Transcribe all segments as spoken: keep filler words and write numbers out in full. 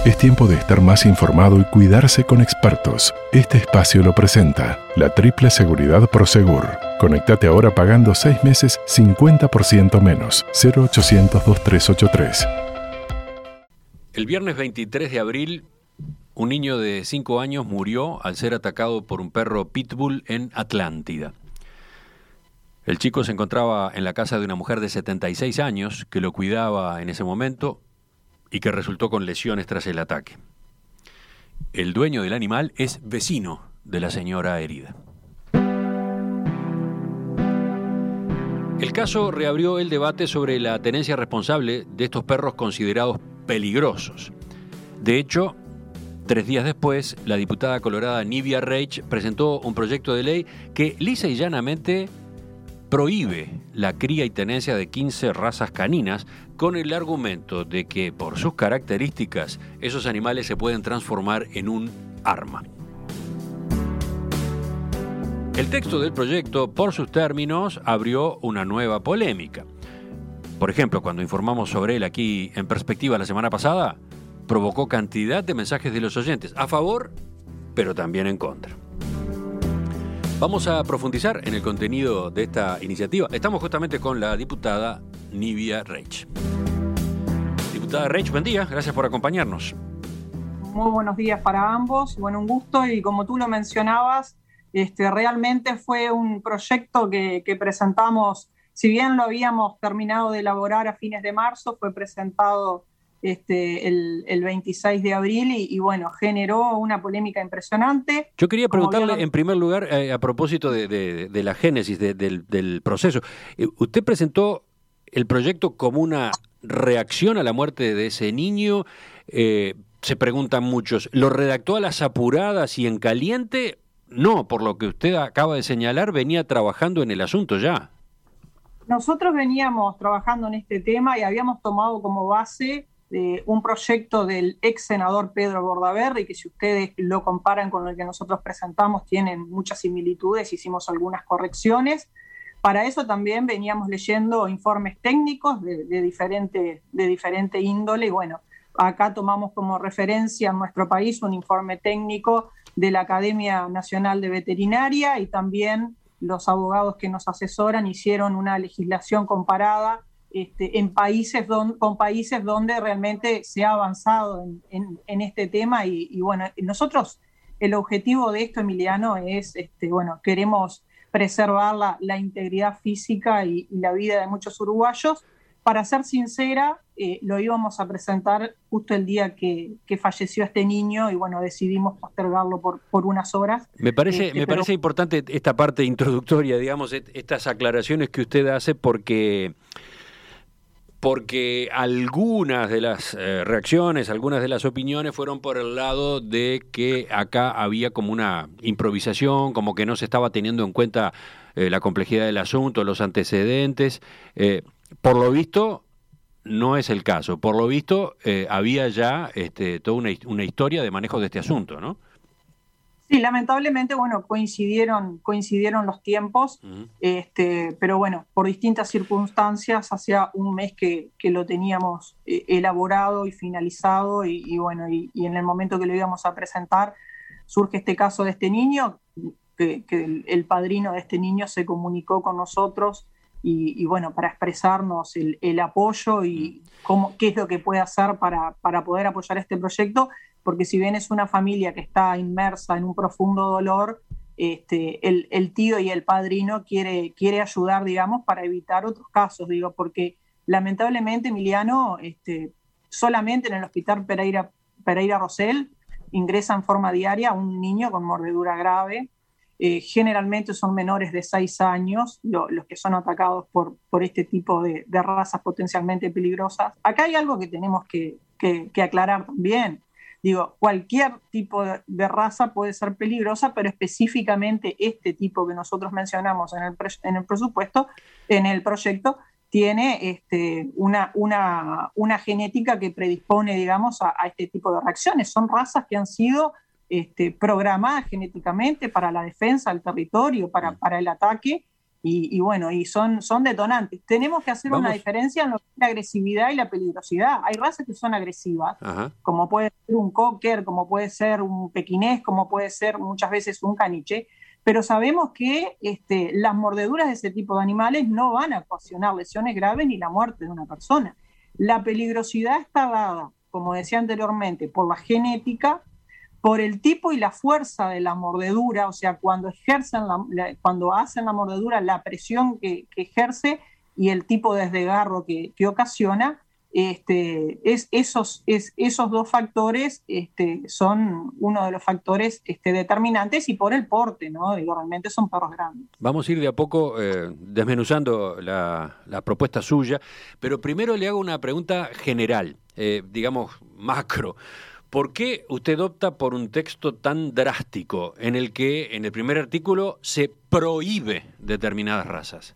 Es tiempo de estar más informado y cuidarse con expertos. Este espacio lo presenta la Triple Seguridad Prosegur. Conectate ahora pagando seis meses cincuenta por ciento menos. cero ochocientos veintitrés ochenta y tres. El viernes veintitrés de abril, un niño de cinco años murió al ser atacado por un perro pitbull en Atlántida. El chico se encontraba en la casa de una mujer de setenta y seis años que lo cuidaba en ese momento y que resultó con lesiones tras el ataque. El dueño del animal es vecino de la señora herida. El caso reabrió el debate sobre la tenencia responsable de estos perros considerados peligrosos. De hecho, tres días después, la diputada colorada Nivia Reich presentó un proyecto de ley que lisa y llanamente prohíbe la cría y tenencia de quince razas caninas con el argumento de que por sus características esos animales se pueden transformar en un arma. El texto del proyecto, por sus términos, abrió una nueva polémica. Por ejemplo, cuando informamos sobre él aquí en Perspectiva la semana pasada, provocó cantidad de mensajes de los oyentes a favor, pero también en contra. Vamos a profundizar en el contenido de esta iniciativa. Estamos justamente con la diputada Nivia Reich. Diputada Reich, buen día, gracias por acompañarnos. Muy buenos días para ambos, bueno, un gusto, y como tú lo mencionabas, este, realmente fue un proyecto que, que presentamos, si bien lo habíamos terminado de elaborar a fines de marzo, fue presentado Este, el, el veintiséis de abril y, y bueno, generó una polémica impresionante. Yo quería preguntarle bien... en primer lugar, eh, a propósito de, de, de la génesis de, del, del proceso, eh, usted presentó el proyecto como una reacción a la muerte de ese niño, eh, se preguntan muchos, ¿lo redactó a las apuradas y en caliente? No, por lo que usted acaba de señalar, venía trabajando en el asunto ya. Nosotros veníamos trabajando en este tema y habíamos tomado como base de un proyecto del ex senador Pedro Bordaberry, que si ustedes lo comparan con el que nosotros presentamos, tienen muchas similitudes, hicimos algunas correcciones. Para eso también veníamos leyendo informes técnicos de, de, diferente, de diferente índole, y bueno, acá tomamos como referencia en nuestro país un informe técnico de la Academia Nacional de Veterinaria, y también los abogados que nos asesoran hicieron una legislación comparada Este, en países don, con países donde realmente se ha avanzado en, en, en este tema y, y bueno, nosotros el objetivo de esto, Emiliano, es, este, bueno, queremos preservar la, la integridad física y, y la vida de muchos uruguayos. Para ser sincera, eh, lo íbamos a presentar justo el día que, que falleció este niño y bueno, decidimos postergarlo por, por unas horas. Me parece, este, me pero... parece importante esta parte introductoria, digamos, estas aclaraciones que usted hace porque... porque algunas de las eh, reacciones, algunas de las opiniones fueron por el lado de que acá había como una improvisación, como que no se estaba teniendo en cuenta eh, la complejidad del asunto, los antecedentes. Eh, por lo visto, no es el caso. Por lo visto, eh, había ya este, toda una, una historia de manejo de este asunto, ¿no? Sí, lamentablemente, bueno, coincidieron, coincidieron los tiempos, uh-huh. este, pero bueno, por distintas circunstancias, hacía un mes que, que lo teníamos eh, elaborado y finalizado, y, y bueno, y, y en el momento que lo íbamos a presentar, surge este caso de este niño, que, que el, el padrino de este niño se comunicó con nosotros, y, y bueno, para expresarnos el, el apoyo y cómo, qué es lo que puede hacer para, para poder apoyar este proyecto, porque si bien es una familia que está inmersa en un profundo dolor, este, el, el tío y el padrino quiere, quiere ayudar, digamos, para evitar otros casos, digo, porque lamentablemente, Emiliano, este, solamente en el Hospital Pereira, Pereira Rosell ingresa en forma diaria un niño con mordedura grave. Eh, generalmente son menores de seis años lo, los que son atacados por, por este tipo de, de razas potencialmente peligrosas. Acá hay algo que tenemos que, que, que aclarar también. Digo, cualquier tipo de, de raza puede ser peligrosa, pero específicamente este tipo que nosotros mencionamos en el, pre, en el presupuesto, en el proyecto, tiene este, una, una, una genética que predispone, digamos, a, a este tipo de reacciones. Son razas que han sido este, programadas genéticamente para la defensa del territorio, para, para el ataque, Y, y bueno, y son, son detonantes. Tenemos que hacer Vamos. una diferencia en lo que es la agresividad y la peligrosidad. Hay razas que son agresivas, Ajá. como puede ser un cocker, como puede ser un pequinés, como puede ser muchas veces un caniche, pero sabemos que este, las mordeduras de ese tipo de animales no van a ocasionar lesiones graves ni la muerte de una persona. La peligrosidad está dada, como decía anteriormente, por la genética, por el tipo y la fuerza de la mordedura, o sea, cuando ejercen la, la, cuando hacen la mordedura, la presión que, que ejerce y el tipo de desgarro que, que ocasiona, este, es, esos, es, esos dos factores este, son uno de los factores este, determinantes, y por el porte, ¿no? Digo, realmente son perros grandes. Vamos a ir de a poco eh, desmenuzando la, la propuesta suya, pero primero le hago una pregunta general, eh, digamos macro. ¿Por qué usted opta por un texto tan drástico en el que en el primer artículo se prohíbe determinadas razas?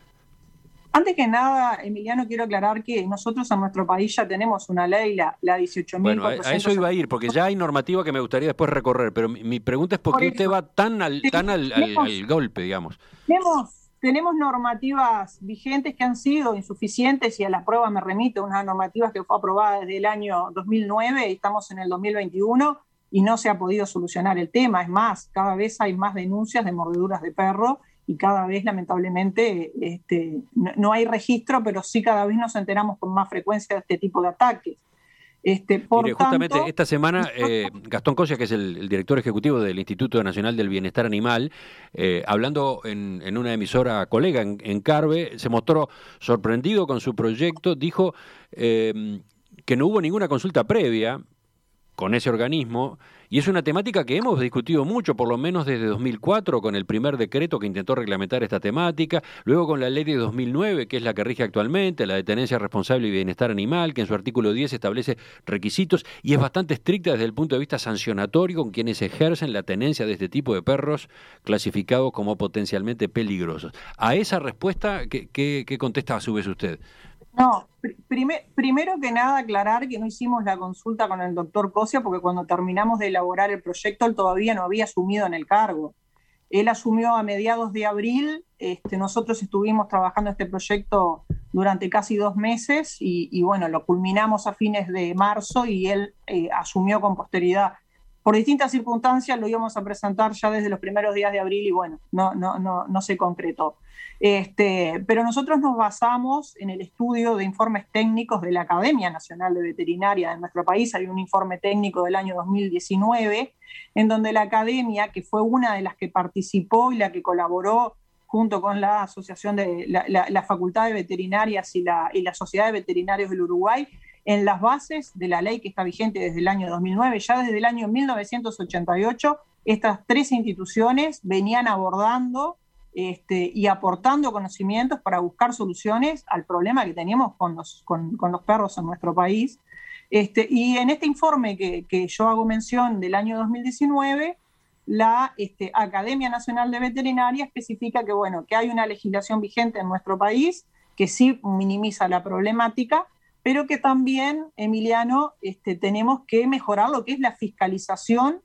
Antes que nada, Emiliano, quiero aclarar que nosotros en nuestro país ya tenemos una ley, la, la dieciocho mil cuatrocientos. Bueno, a, a eso iba a ir, porque ya hay normativa que me gustaría después recorrer, pero mi, mi pregunta es por qué por usted va tan al, sí, tan al, tenemos, al, al golpe, digamos. Tenemos, tenemos normativas vigentes que han sido insuficientes, y a la prueba me remito, unas normativas que fue aprobada desde el año dos mil nueve y estamos en el dos mil veintiuno y no se ha podido solucionar el tema. Es más, cada vez hay más denuncias de mordeduras de perro, y cada vez, lamentablemente, este, no, no hay registro, pero sí cada vez nos enteramos con más frecuencia de este tipo de ataques. Este, por Mire, tanto, justamente esta semana, eh, Gastón Cosia, que es el, el director ejecutivo del Instituto Nacional del Bienestar Animal, eh, hablando en, en una emisora colega en, en Carve, se mostró sorprendido con su proyecto, dijo eh, que no hubo ninguna consulta previa con ese organismo, y es una temática que hemos discutido mucho, por lo menos desde dos mil cuatro, con el primer decreto que intentó reglamentar esta temática, luego con la ley de dos mil nueve, que es la que rige actualmente, la de tenencia responsable y bienestar animal, que en su artículo diez establece requisitos y es bastante estricta desde el punto de vista sancionatorio con quienes ejercen la tenencia de este tipo de perros clasificados como potencialmente peligrosos. A esa respuesta, ¿qué, qué, qué contesta a su vez usted? No, pr- primer, primero que nada aclarar que no hicimos la consulta con el doctor Cosia, porque cuando terminamos de elaborar el proyecto él todavía no había asumido en el cargo. Él asumió a mediados de abril, este, nosotros estuvimos trabajando este proyecto durante casi dos meses y, y bueno, lo culminamos a fines de marzo y él eh, asumió con posterioridad. Por distintas circunstancias lo íbamos a presentar ya desde los primeros días de abril y bueno, no, no, no, no se concretó. Este, pero nosotros nos basamos en el estudio de informes técnicos de la Academia Nacional de Veterinaria de nuestro país. Hay un informe técnico del año dos mil diecinueve en donde la Academia, que fue una de las que participó y la que colaboró junto con la Asociación de la, la, la Facultad de Veterinarias y la, y la Sociedad de Veterinarios del Uruguay, en las bases de la ley que está vigente desde el año dos mil nueve, ya desde el año mil novecientos ochenta y ocho, estas tres instituciones venían abordando Este, y aportando conocimientos para buscar soluciones al problema que teníamos con los, con, con los perros en nuestro país. Este, y en este informe que, que yo hago mención del año dos mil diecinueve, la este, Academia Nacional de Veterinaria especifica que, bueno, que hay una legislación vigente en nuestro país que sí minimiza la problemática, pero que también, Emiliano, este, tenemos que mejorar lo que es la fiscalización,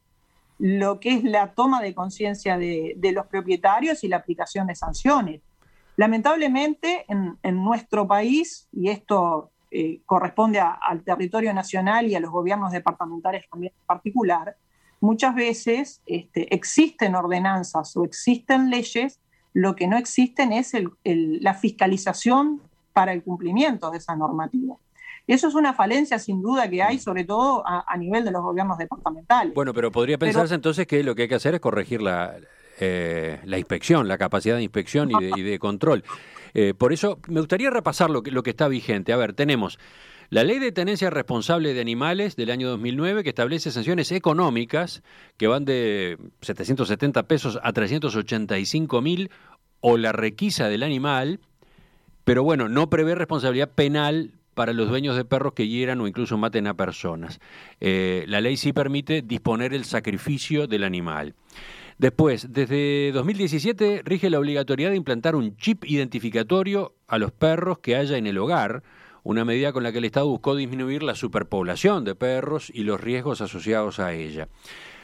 lo que es la toma de conciencia de, de los propietarios y la aplicación de sanciones. Lamentablemente, en, en nuestro país, y esto eh, corresponde a, al territorio nacional y a los gobiernos departamentales también en particular, muchas veces este, existen ordenanzas o existen leyes, lo que no existen es el, el, la fiscalización para el cumplimiento de esa normativa. Eso es una falencia sin duda que hay, sobre todo a, a nivel de los gobiernos departamentales. Bueno, pero podría pensarse pero, entonces que lo que hay que hacer es corregir la, eh, la inspección, la capacidad de inspección y de, y de control. Eh, por eso me gustaría repasar lo que, lo que está vigente. A ver, tenemos la Ley de Tenencia Responsable de Animales del año dos mil nueve, que establece sanciones económicas que van de setecientos setenta pesos a trescientos ochenta y cinco mil o la requisa del animal, pero bueno, no prevé responsabilidad penal para los dueños de perros que hieran o incluso maten a personas. Eh, la ley sí permite disponer el sacrificio del animal. Después, desde dos mil diecisiete rige la obligatoriedad de implantar un chip identificatorio a los perros que haya en el hogar, una medida con la que el Estado buscó disminuir la superpoblación de perros y los riesgos asociados a ella.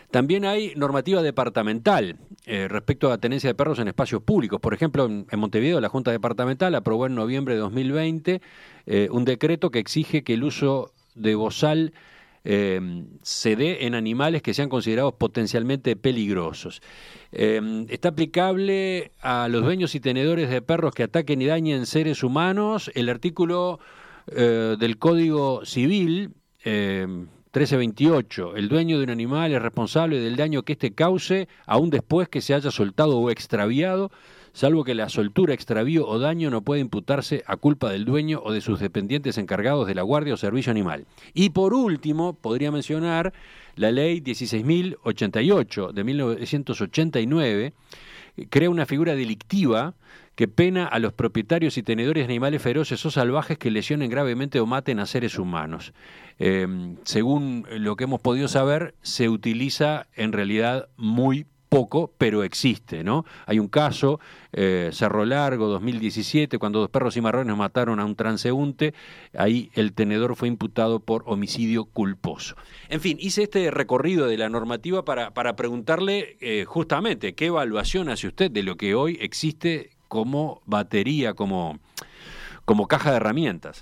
También hay normativa departamental eh, respecto a la tenencia de perros en espacios públicos. Por ejemplo, en, en Montevideo, la Junta Departamental aprobó en noviembre de dos mil veinte eh, un decreto que exige que el uso de bozal eh, se dé en animales que sean considerados potencialmente peligrosos. Eh, está aplicable a los dueños y tenedores de perros que ataquen y dañen seres humanos. El artículo eh, del Código Civil eh, trece veintiocho, el dueño de un animal es responsable del daño que éste cause, aún después que se haya soltado o extraviado, salvo que la soltura, extravío o daño no puede imputarse a culpa del dueño o de sus dependientes encargados de la guardia o servicio animal. Y por último, podría mencionar la ley dieciséis mil ochenta y ocho de mil novecientos ochenta y nueve, crea una figura delictiva que pena a los propietarios y tenedores de animales feroces o salvajes que lesionen gravemente o maten a seres humanos. Eh, según lo que hemos podido saber, se utiliza en realidad muy poco, pero existe, ¿no? Hay un caso, eh, Cerro Largo, dos mil diecisiete, cuando dos perros cimarrones mataron a un transeúnte, ahí el tenedor fue imputado por homicidio culposo. En fin, hice este recorrido de la normativa para, para preguntarle eh, justamente qué evaluación hace usted de lo que hoy existe como batería, como, como caja de herramientas.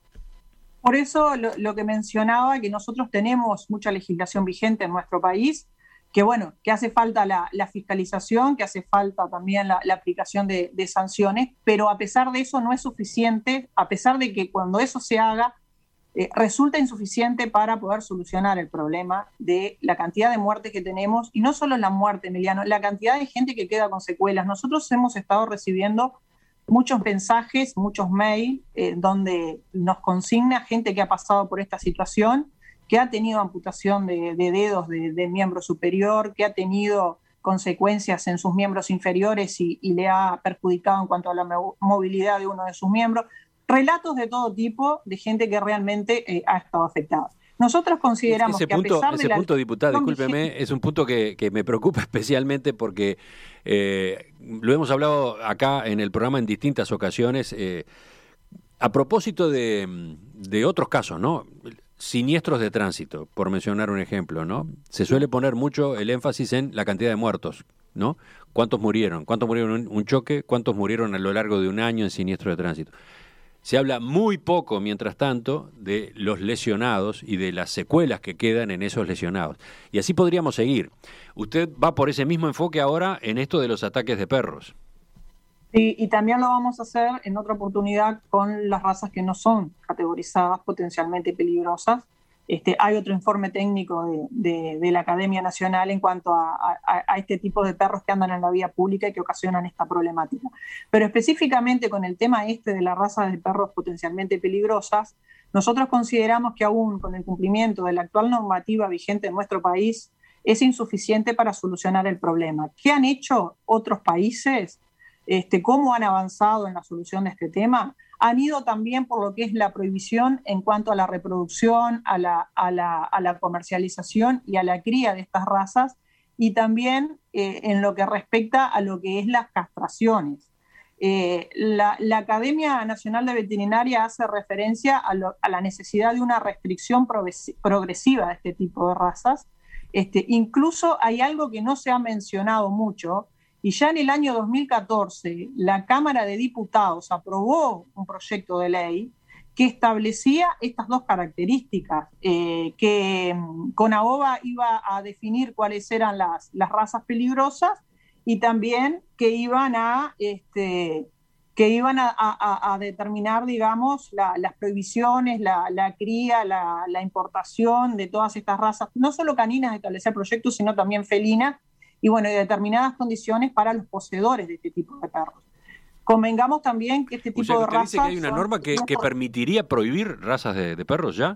Por eso lo, lo que mencionaba, que nosotros tenemos mucha legislación vigente en nuestro país, que bueno, que hace falta la, la fiscalización, que hace falta también la, la aplicación de, de sanciones, pero a pesar de eso no es suficiente, a pesar de que cuando eso se haga, eh, resulta insuficiente para poder solucionar el problema de la cantidad de muertes que tenemos, y no solo la muerte, Emiliano, la cantidad de gente que queda con secuelas. Nosotros hemos estado recibiendo muchos mensajes, muchos mails, eh, donde nos consigna gente que ha pasado por esta situación, que ha tenido amputación de, de dedos de, de miembro superior, que ha tenido consecuencias en sus miembros inferiores y, y le ha perjudicado en cuanto a la movilidad de uno de sus miembros. Relatos de todo tipo de gente que realmente eh, ha estado afectada. Nosotros consideramos ese que punto, a pesar ese de la... punto, diputada, discúlpeme, es un punto que, que me preocupa especialmente porque eh, lo hemos hablado acá en el programa en distintas ocasiones, eh, a propósito de, de otros casos, ¿no? Siniestros de tránsito, por mencionar un ejemplo, ¿no? Se suele poner mucho el énfasis en la cantidad de muertos, ¿no? ¿Cuántos murieron? ¿Cuántos murieron en un choque? ¿Cuántos murieron a lo largo de un año en siniestros de tránsito? Se habla muy poco, mientras tanto, de los lesionados y de las secuelas que quedan en esos lesionados. Y así podríamos seguir. Usted va por ese mismo enfoque ahora en esto de los ataques de perros. Y, y también lo vamos a hacer en otra oportunidad con las razas que no son categorizadas potencialmente peligrosas. Este, hay otro informe técnico de, de, de la Academia Nacional en cuanto a, a, a este tipo de perros que andan en la vía pública y que ocasionan esta problemática. Pero específicamente con el tema este de las razas de perros potencialmente peligrosas, nosotros consideramos que aún con el cumplimiento de la actual normativa vigente en nuestro país es insuficiente para solucionar el problema. ¿Qué han hecho otros países? Este, ¿Cómo han avanzado en la solución de este tema? Han ido también por lo que es la prohibición en cuanto a la reproducción, a la, a la, a la comercialización y a la cría de estas razas, y también eh, en lo que respecta a lo que es las castraciones. Eh, la, la Academia Nacional de Veterinaria hace referencia a, lo, a la necesidad de una restricción progresiva de este tipo de razas. Este, incluso hay algo que no se ha mencionado mucho, y ya en el año dos mil catorce la Cámara de Diputados aprobó un proyecto de ley que establecía estas dos características, eh, que CONAOVA iba a definir cuáles eran las, las razas peligrosas y también que iban a, este, que iban a, a, a determinar, digamos, la, las prohibiciones, la, la cría, la, la importación de todas estas razas, no solo caninas de establecer proyectos, sino también felinas, y bueno, y determinadas condiciones para los poseedores de este tipo de perros. Convengamos también que este tipo o sea, de usted razas... dice que hay una norma que, que permitiría prohibir razas de, de perros ya.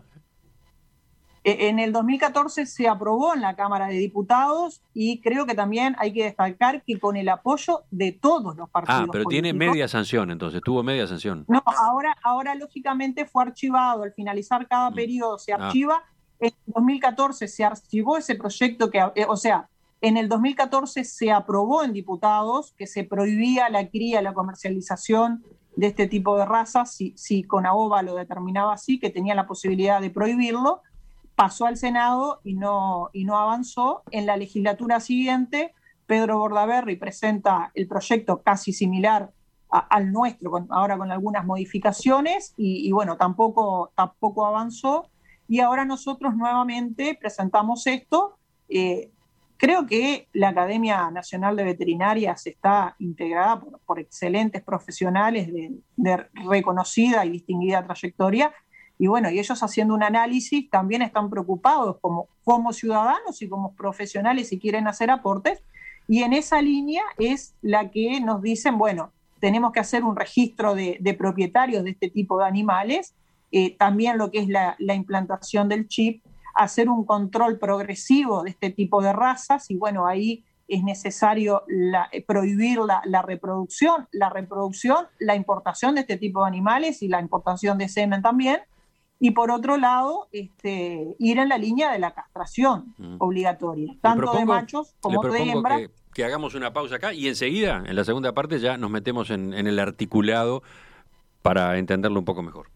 En el dos mil catorce se aprobó en la Cámara de Diputados y creo que también hay que destacar que con el apoyo de todos los partidos Ah, pero políticos. tiene media sanción, entonces, tuvo media sanción. No, ahora, ahora lógicamente fue archivado, al finalizar cada mm. periodo se archiva. Ah. En el dos mil catorce se archivó ese proyecto que, eh, o sea, en el dos mil catorce se aprobó en diputados que se prohibía la cría, la comercialización de este tipo de razas, si, si CONAOVA lo determinaba así, que tenía la posibilidad de prohibirlo, pasó al Senado y no, y no avanzó. En la legislatura siguiente, Pedro Bordaberry presenta el proyecto casi similar a, al nuestro, con, ahora con algunas modificaciones, y, y bueno, tampoco, tampoco avanzó. Y ahora nosotros nuevamente presentamos esto. Eh, creo que la Academia Nacional de Veterinarias está integrada por, por excelentes profesionales de, de reconocida y distinguida trayectoria, y bueno, y ellos haciendo un análisis también están preocupados como, como ciudadanos y como profesionales si quieren hacer aportes, y en esa línea es la que nos dicen, bueno, tenemos que hacer un registro de, de propietarios de este tipo de animales, eh, también lo que es la, la implantación del chip, hacer un control progresivo de este tipo de razas, y bueno, ahí es necesario la, prohibir la, la reproducción, la reproducción, la importación de este tipo de animales y la importación de semen también, y por otro lado, este, ir en la línea de la castración mm. obligatoria, tanto propongo, de machos como de hembras. Que, que hagamos una pausa acá y enseguida, en la segunda parte, ya nos metemos en, en el articulado para entenderlo un poco mejor.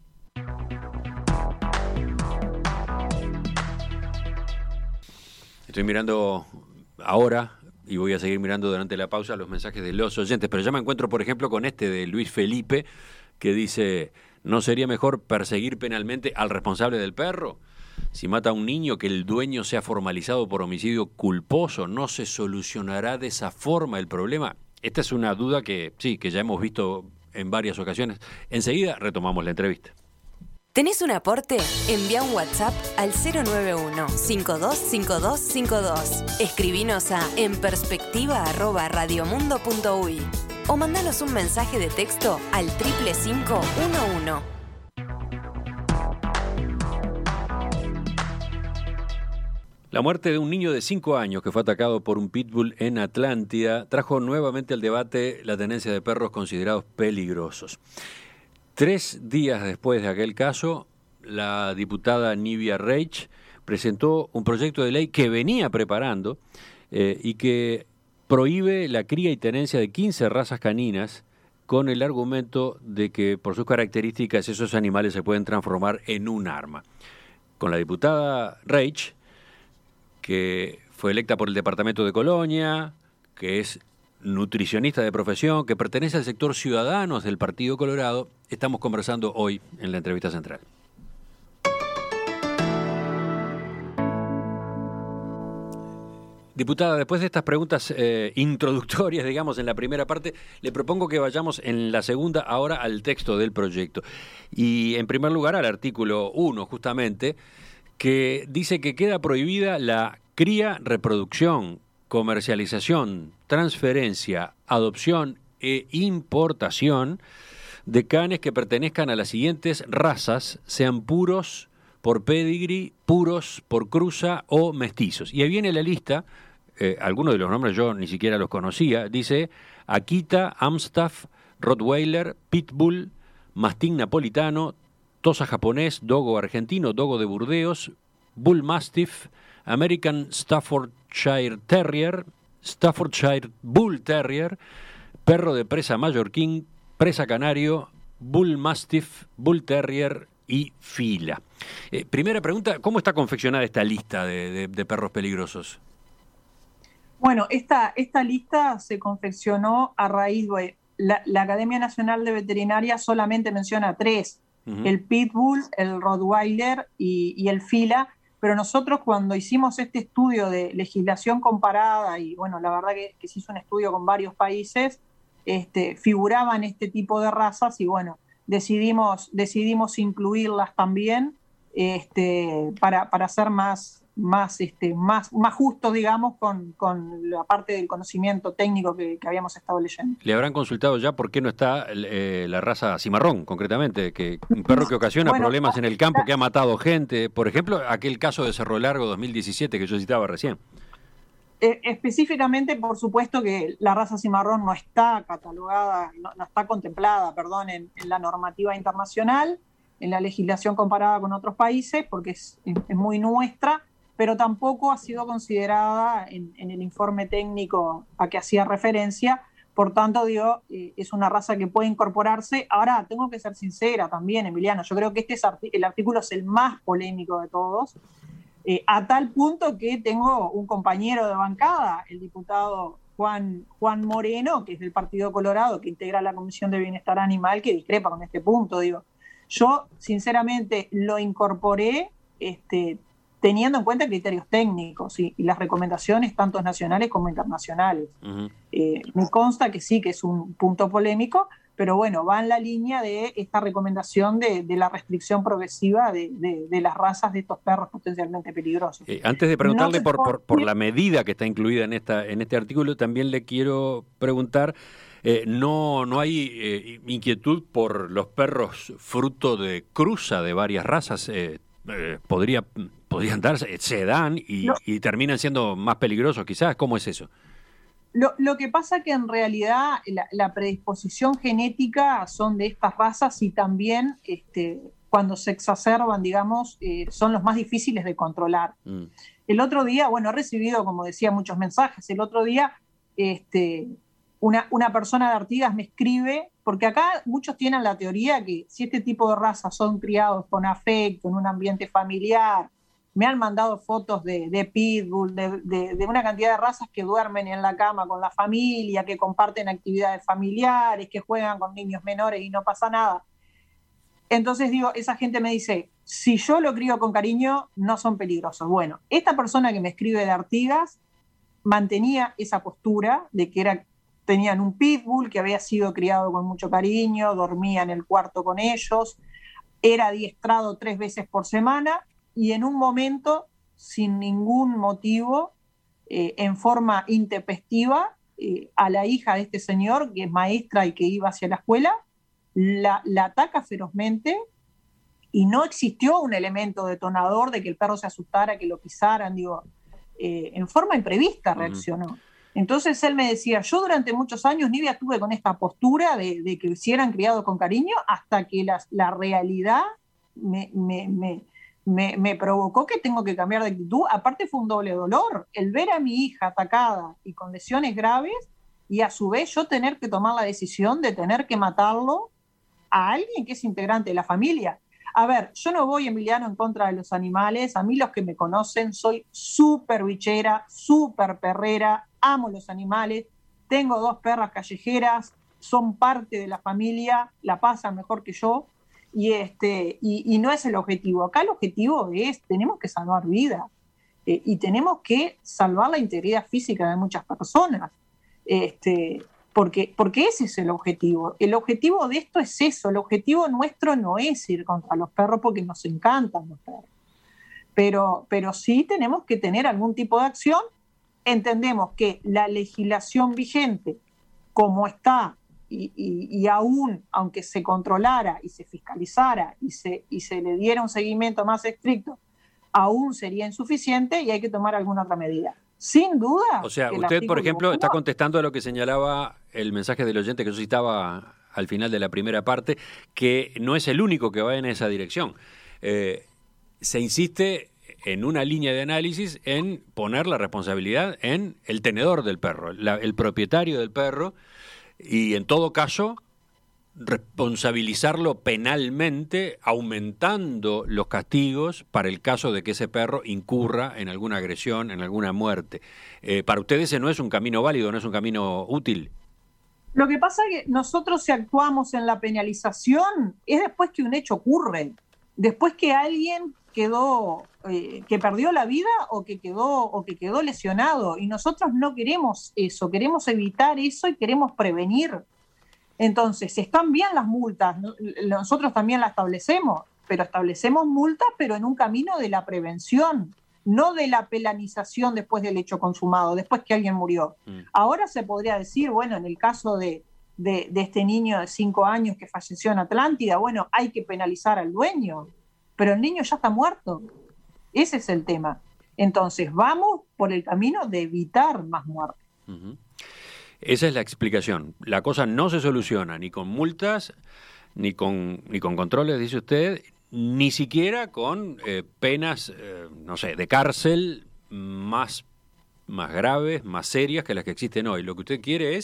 Estoy mirando ahora, y voy a seguir mirando durante la pausa, los mensajes de los oyentes, pero ya me encuentro, por ejemplo, con este de Luis Felipe, que dice: ¿no sería mejor perseguir penalmente al responsable del perro? Si mata a un niño, que el dueño sea formalizado por homicidio culposo, ¿no se solucionará de esa forma el problema? Esta es una duda que sí, que ya hemos visto en varias ocasiones. Enseguida retomamos la entrevista. ¿Tenés un aporte? Envía un WhatsApp al cero nueve uno, cinco dos cinco dos cinco dos. Escribinos a enperspectiva arroba radiomundo punto uy o mandanos un mensaje de texto al triple cinco uno uno. La muerte de un niño de cinco años que fue atacado por un pitbull en Atlántida trajo nuevamente al debate la tenencia de perros considerados peligrosos. Tres días después de aquel caso, la diputada Nivia Reich presentó un proyecto de ley que venía preparando eh, y que prohíbe la cría y tenencia de quince razas caninas con el argumento de que por sus características esos animales se pueden transformar en un arma. Con la diputada Reich, que fue electa por el departamento de Colonia, que es nutricionista de profesión, que pertenece al sector Ciudadanos del Partido Colorado, estamos conversando hoy en la entrevista central. Diputada, después de estas preguntas eh, introductorias, digamos, en la primera parte, le propongo que vayamos en la segunda ahora al texto del proyecto. Y en primer lugar al artículo uno, justamente, que dice que queda prohibida la cría, reproducción, comercialización, transferencia, adopción e importación de canes que pertenezcan a las siguientes razas, sean puros por pedigree, puros por cruza o mestizos. Y ahí viene la lista, eh, algunos de los nombres yo ni siquiera los conocía, dice Akita, Amstaff, Rottweiler, Pitbull, Mastín napolitano, Tosa japonés, Dogo argentino, Dogo de Burdeos, Bull Mastiff, American Staffordshire Terrier, Staffordshire Bull Terrier, perro de presa mallorquín, presa canario, Bull Mastiff, Bull Terrier y fila. Eh, primera pregunta, ¿cómo está confeccionada esta lista de, de, de perros peligrosos? Bueno, esta, esta lista se confeccionó a raíz de... La, la Academia Nacional de Veterinaria solamente menciona tres, uh-huh. el Pitbull, el Rottweiler y, y el fila, pero nosotros cuando hicimos este estudio de legislación comparada, y bueno, la verdad que, que se hizo un estudio con varios países, este, figuraban este tipo de razas y bueno, decidimos, decidimos incluirlas también este, para, para ser más, más, este, más, más justos, digamos, con, con la parte del conocimiento técnico que, que habíamos estado leyendo. ¿Le habrán consultado ya por qué no está eh, la raza cimarrón, concretamente? Que un perro que ocasiona bueno, problemas en el campo, que ha matado gente. Por ejemplo, aquel caso de Cerro Largo dos mil diecisiete que yo citaba recién. Eh, específicamente, por supuesto que la raza cimarrón no está catalogada, no, no está contemplada, perdón, en, en la normativa internacional, en la legislación comparada con otros países, porque es, es muy nuestra, pero tampoco ha sido considerada en, en el informe técnico a que hacía referencia, Por tanto, digo, eh, es una raza que puede incorporarse. Ahora, tengo que ser sincera también, Emiliano, yo creo que este es arti- el artículo es el más polémico de todos, eh, a tal punto que tengo un compañero de bancada, el diputado Juan, Juan Moreno, que es del Partido Colorado, que integra la Comisión de Bienestar Animal, que discrepa con este punto. Digo, yo, sinceramente, lo incorporé este, teniendo en cuenta criterios técnicos y, y las recomendaciones tanto nacionales como internacionales. Uh-huh. Eh, me consta que sí, que es un punto polémico, pero bueno, va en la línea de esta recomendación de, de la restricción progresiva de, de, de las razas de estos perros potencialmente peligrosos. Eh, antes de preguntarle no por, por, por la medida que está incluida en, esta, en este artículo, también le quiero preguntar, eh, ¿no, no hay eh, inquietud por los perros fruto de cruza de varias razas? Eh, eh, podría... podrían darse, se dan y, no. y terminan siendo más peligrosos quizás. ¿Cómo es eso? Lo, lo que pasa que en realidad la, la predisposición genética son de estas razas y también este, cuando se exacerban, digamos, eh, son los más difíciles de controlar. Mm. El otro día, bueno, he recibido, como decía, muchos mensajes. El otro día este, una, una persona de Artigas me escribe, porque acá muchos tienen la teoría que si este tipo de razas son criados con afecto, en un ambiente familiar, me han mandado fotos de, de pitbull, de, de, de una cantidad de razas que duermen en la cama con la familia, que comparten actividades familiares, que juegan con niños menores y no pasa nada. Entonces digo, esa gente me dice, si yo lo crío con cariño, no son peligrosos. Bueno, esta persona que me escribe de Artigas mantenía esa postura de que era, tenían un pitbull que había sido criado con mucho cariño, dormía en el cuarto con ellos, era adiestrado tres veces por semana, y en un momento, sin ningún motivo, eh, en forma intempestiva, eh, a la hija de este señor, que es maestra y que iba hacia la escuela, la, la ataca ferozmente y no existió un elemento detonador de que el perro se asustara, que lo pisaran, digo, eh, en forma imprevista reaccionó. Uh-huh. Entonces él me decía, yo durante muchos años, Nivia, tuve con esta postura de, de que si eran criados con cariño, hasta que la, la realidad me... me, me Me, me provocó que tengo que cambiar de actitud. Aparte fue un doble dolor, el ver a mi hija atacada y con lesiones graves y a su vez yo tener que tomar la decisión de tener que matarlo a alguien que es integrante de la familia. A ver, yo no voy, Emiliano, en contra de los animales. A mí los que me conocen, soy súper bichera, súper perrera, amo los animales, tengo dos perras callejeras, son parte de la familia, la pasan mejor que yo. Y, este, y, y no es el objetivo. Acá el objetivo es, tenemos que salvar vidas eh, y tenemos que salvar la integridad física de muchas personas, este, porque, porque ese es el objetivo. El objetivo de esto es eso, el objetivo nuestro no es ir contra los perros porque nos encantan los perros, pero, pero sí tenemos que tener algún tipo de acción. Entendemos que la legislación vigente, como está, Y, y, y aún, aunque se controlara y se fiscalizara y se, y se le diera un seguimiento más estricto, aún sería insuficiente y hay que tomar alguna otra medida. Sin duda. O sea, usted, por ejemplo, está contestando a lo que señalaba el mensaje del oyente que yo citaba al final de la primera parte, que no es el único que va en esa dirección. Eh, se insiste en una línea de análisis en poner la responsabilidad en el tenedor del perro, la, el propietario del perro, y en todo caso responsabilizarlo penalmente, aumentando los castigos para el caso de que ese perro incurra en alguna agresión, en alguna muerte. Eh, ¿Para ustedes ese no es un camino válido, no es un camino útil? Lo que pasa es que nosotros, si actuamos en la penalización, es después que un hecho ocurre, después que alguien quedó, eh, que perdió la vida o que quedó o que quedó lesionado, y nosotros no queremos eso, queremos evitar eso y queremos prevenir. Entonces, están bien las multas, nosotros también las establecemos, pero establecemos multas, pero en un camino de la prevención, no de la penalización después del hecho consumado, después que alguien murió. Mm. Ahora se podría decir, bueno, en el caso de, de, de este niño de cinco años que falleció en Atlántida, bueno, hay que penalizar al dueño, pero el niño ya está muerto. Ese es el tema. Entonces, vamos por el camino de evitar más muertes. Uh-huh. Esa es la explicación. La cosa no se soluciona ni con multas, ni con, ni con controles, dice usted, ni siquiera con eh, penas, eh, no sé, de cárcel más, más graves, más serias que las que existen hoy. Lo que usted quiere es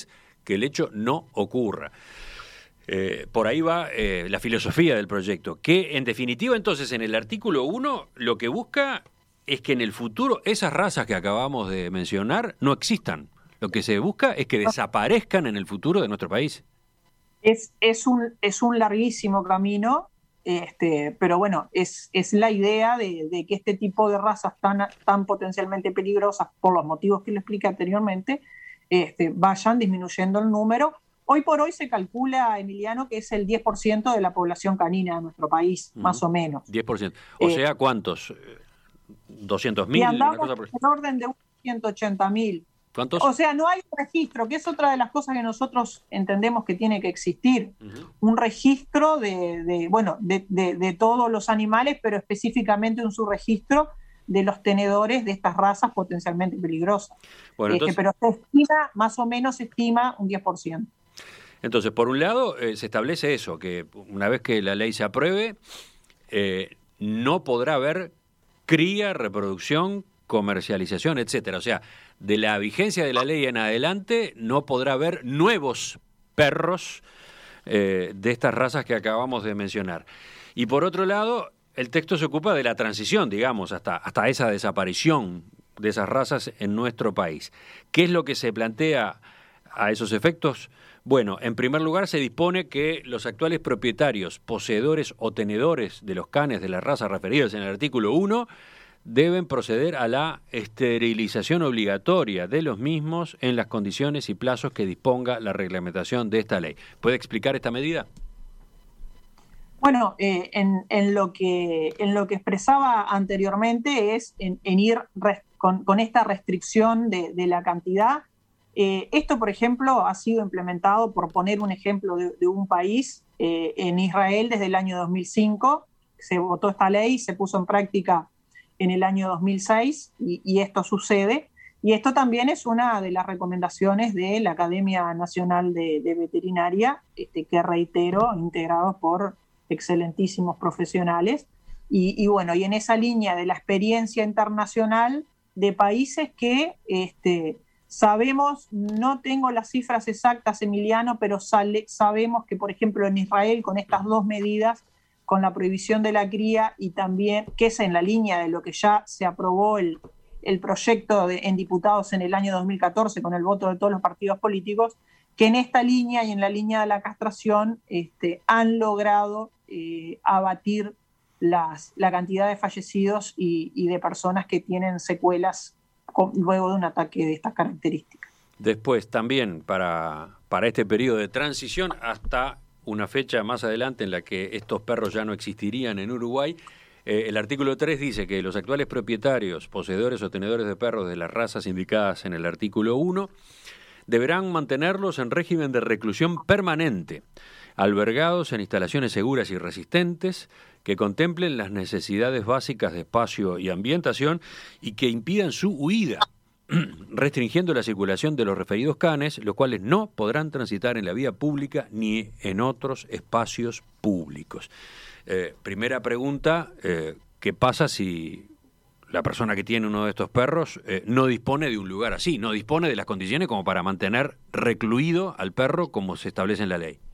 que el hecho no ocurra. Eh, por ahí va eh, la filosofía del proyecto, que en definitiva entonces en el artículo uno lo que busca es que en el futuro esas razas que acabamos de mencionar no existan. Lo que se busca es que desaparezcan en el futuro de nuestro país. Es, es, un, es un larguísimo camino, este, pero bueno, es, es la idea de, de que este tipo de razas tan, tan potencialmente peligrosas, por los motivos que le expliqué anteriormente, este, vayan disminuyendo el número. Hoy por hoy se calcula, Emiliano, que es el diez por ciento de la población canina de nuestro país, uh-huh. más o menos. diez por ciento. O eh, sea, ¿cuántos? ¿doscientos mil? Y andamos en por... orden de ciento ochenta mil. ¿Cuántos? O sea, no hay un registro, que es otra de las cosas que nosotros entendemos que tiene que existir. Uh-huh. Un registro de, de bueno, de, de, de todos los animales, pero específicamente un subregistro de los tenedores de estas razas potencialmente peligrosas. Bueno, entonces... este, pero se estima, más o menos se estima un diez por ciento. Entonces, por un lado, eh, se establece eso, que una vez que la ley se apruebe, eh, no podrá haber cría, reproducción, comercialización, etcétera. O sea, de la vigencia de la ley en adelante no podrá haber nuevos perros eh, de estas razas que acabamos de mencionar. Y por otro lado, el texto se ocupa de la transición, digamos, hasta, hasta esa desaparición de esas razas en nuestro país. ¿Qué es lo que se plantea a esos efectos? Bueno, en primer lugar se dispone que los actuales propietarios, poseedores o tenedores de los canes de la raza referidos en el artículo uno deben proceder a la esterilización obligatoria de los mismos en las condiciones y plazos que disponga la reglamentación de esta ley. ¿Puede explicar esta medida? Bueno, eh, en, en, lo que, en lo que expresaba anteriormente es en, en ir res, con, con esta restricción de, de la cantidad. Eh, esto, por ejemplo, ha sido implementado, por poner un ejemplo de, de un país, eh, en Israel desde el año dos mil cinco. Se votó esta ley, se puso en práctica en el año dos mil seis y, y esto sucede. Y esto también es una de las recomendaciones de la Academia Nacional de, de Veterinaria, este, que reitero, integrados por excelentísimos profesionales. Y, y bueno, y en esa línea de la experiencia internacional de países que... este, sabemos, no tengo las cifras exactas, Emiliano, pero sale, sabemos que, por ejemplo, en Israel, con estas dos medidas, con la prohibición de la cría y también, que es en la línea de lo que ya se aprobó el, el proyecto de, en diputados en el año dos mil catorce, con el voto de todos los partidos políticos, que en esta línea y en la línea de la castración este, han logrado eh, abatir las, la cantidad de fallecidos y, y de personas que tienen secuelas luego de un ataque de estas características. Después también para, para este periodo de transición hasta una fecha más adelante en la que estos perros ya no existirían en Uruguay, eh, el artículo tres dice que los actuales propietarios, poseedores o tenedores de perros de las razas indicadas en el artículo uno deberán mantenerlos en régimen de reclusión permanente, albergados en instalaciones seguras y resistentes que contemplen las necesidades básicas de espacio y ambientación y que impidan su huida, restringiendo la circulación de los referidos canes, los cuales no podrán transitar en la vía pública ni en otros espacios públicos. Eh, primera pregunta, eh, ¿qué pasa si la persona que tiene uno de estos perros eh, no dispone de un lugar así, no dispone de las condiciones como para mantener recluido al perro como se establece en la ley?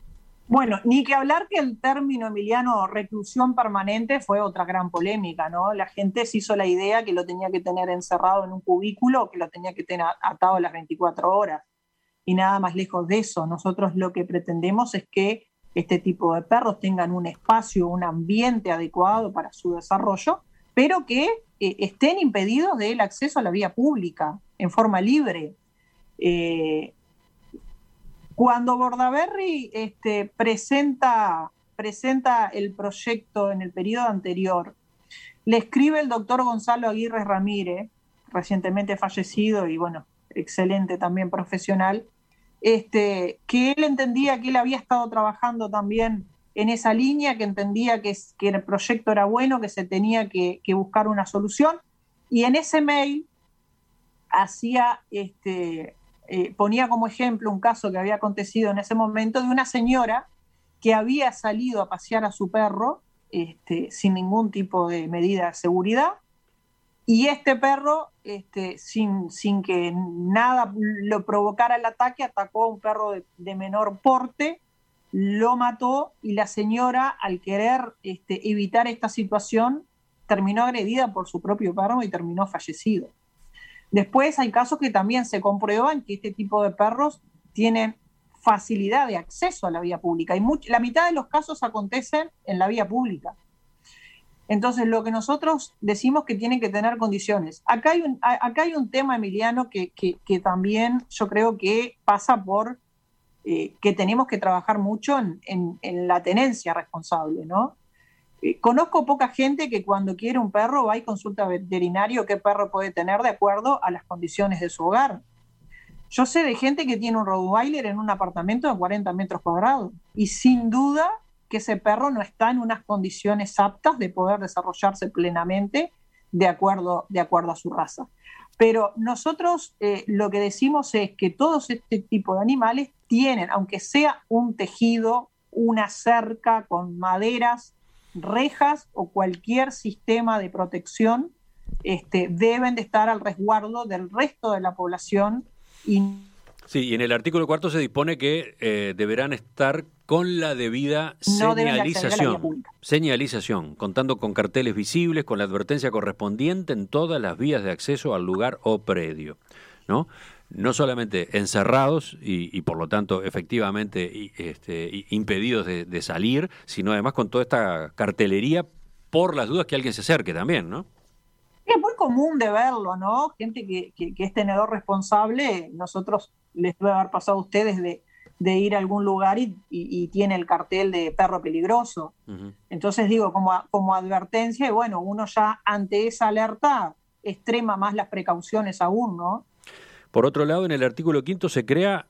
Bueno, ni que hablar que el término, Emiliano, reclusión permanente fue otra gran polémica, ¿no? La gente se hizo la idea que lo tenía que tener encerrado en un cubículo, que lo tenía que tener atado a las veinticuatro horas. Y nada más lejos de eso. Nosotros lo que pretendemos es que este tipo de perros tengan un espacio, un ambiente adecuado para su desarrollo, pero que eh, estén impedidos del acceso a la vía pública en forma libre. Eh, Cuando Bordaberry este, presenta, presenta el proyecto en el periodo anterior, le escribe el doctor Gonzalo Aguirre Ramírez, recientemente fallecido y bueno, excelente también profesional, este, que él entendía que él había estado trabajando también en esa línea, que entendía que, que el proyecto era bueno, que se tenía que, que buscar una solución, y en ese mail hacía... Este, Eh, ponía como ejemplo un caso que había acontecido en ese momento de una señora que había salido a pasear a su perro este, sin ningún tipo de medida de seguridad, y este perro este, sin, sin que nada lo provocara el ataque, atacó a un perro de, de menor porte, lo mató y la señora, al querer este, evitar esta situación, terminó agredida por su propio perro y terminó fallecido. Después hay casos que también se comprueban que este tipo de perros tienen facilidad de acceso a la vía pública y much- la mitad de los casos acontecen en la vía pública. Entonces, lo que nosotros decimos que tienen que tener condiciones. Acá hay un, acá hay un tema, Emiliano, que, que, que también yo creo que pasa por eh, que tenemos que trabajar mucho en, en, en la tenencia responsable, ¿no? Eh, conozco poca gente que cuando quiere un perro va y consulta veterinario qué perro puede tener de acuerdo a las condiciones de su hogar. Yo sé de gente que tiene un Rottweiler en un apartamento de cuarenta metros cuadrados y sin duda que ese perro no está en unas condiciones aptas de poder desarrollarse plenamente de acuerdo, de acuerdo a su raza. Pero nosotros eh, lo que decimos es que todos este tipo de animales tienen, aunque sea un tejido, una cerca con maderas, rejas o cualquier sistema de protección, este, deben de estar al resguardo del resto de la población. Y sí, y en el artículo cuarto se dispone que eh, deberán estar con la debida no señalización, señalización, contando con carteles visibles, con la advertencia correspondiente en todas las vías de acceso al lugar o predio, ¿no? No solamente encerrados y, y por lo tanto efectivamente y, este, y impedidos de, de salir, sino además con toda esta cartelería por las dudas que alguien se acerque también, ¿no? Es muy común de verlo, ¿no? Gente que, que, que es tenedor responsable, nosotros les debe haber pasado a ustedes de, de ir a algún lugar y, y, y tiene el cartel de perro peligroso. Uh-huh. Entonces digo, como, como advertencia, y bueno, uno ya ante esa alerta extrema más las precauciones aún, ¿no? Por otro lado, en el artículo quinto se crea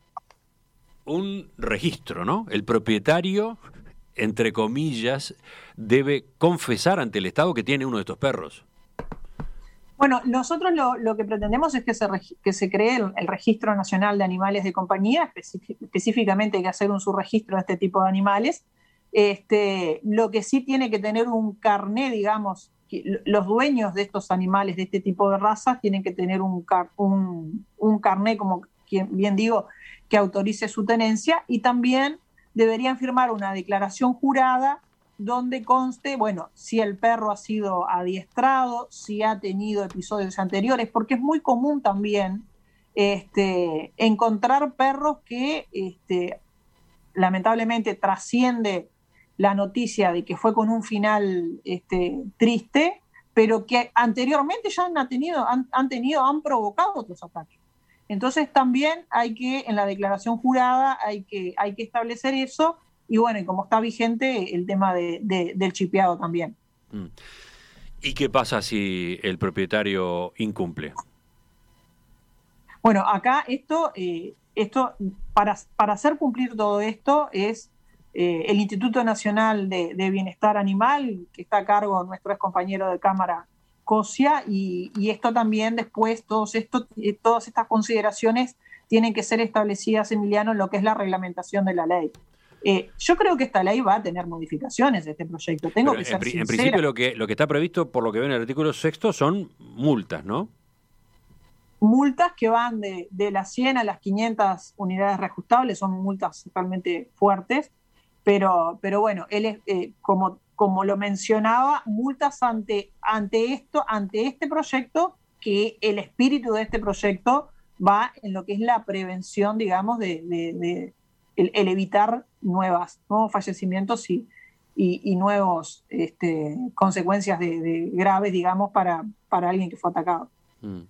un registro, ¿no? El propietario, entre comillas, debe confesar ante el Estado que tiene uno de estos perros. Bueno, nosotros lo, lo que pretendemos es que se, que se cree el, el Registro Nacional de Animales de Compañía, específic, específicamente hay que hacer un subregistro de este tipo de animales. Este, lo que sí tiene que tener un carné, digamos, que los dueños de estos animales, de este tipo de razas, tienen que tener un, car, un, un carné, como bien digo, que autorice su tenencia, y también deberían firmar una declaración jurada donde conste, bueno, si el perro ha sido adiestrado, si ha tenido episodios anteriores, porque es muy común también este, encontrar perros que este, lamentablemente trasciende la noticia de que fue con un final este, triste, pero que anteriormente ya han tenido, han, han tenido, han provocado otros ataques. Entonces también hay que, en la declaración jurada, hay que, hay que establecer eso. Y bueno, y como está vigente el tema de, de, del chipeado también. ¿Y qué pasa si el propietario incumple? Bueno, acá esto, eh, esto para, para hacer cumplir todo esto es eh, el Instituto Nacional de, de Bienestar Animal, que está a cargo de nuestro ex compañero de Cámara, Cosia, y, y esto también después, todos esto, eh, todas estas consideraciones tienen que ser establecidas, Emiliano, en lo que es la reglamentación de la ley. Eh, yo creo que esta ley va a tener modificaciones de este proyecto. Tengo Pero que ser en, sincera. En principio lo que, lo que está previsto, por lo que veo en el artículo sexto, son multas, ¿no? Multas que van de, de las cien a las quinientas unidades reajustables, son multas realmente fuertes, pero, pero bueno, él es, eh, como, como lo mencionaba, multas ante, ante esto, ante este proyecto, que el espíritu de este proyecto va en lo que es la prevención, digamos, de, de, de el, el evitar nuevas, nuevos fallecimientos y, y, y nuevos este, consecuencias de, de graves, digamos, para, para alguien que fue atacado. Mm.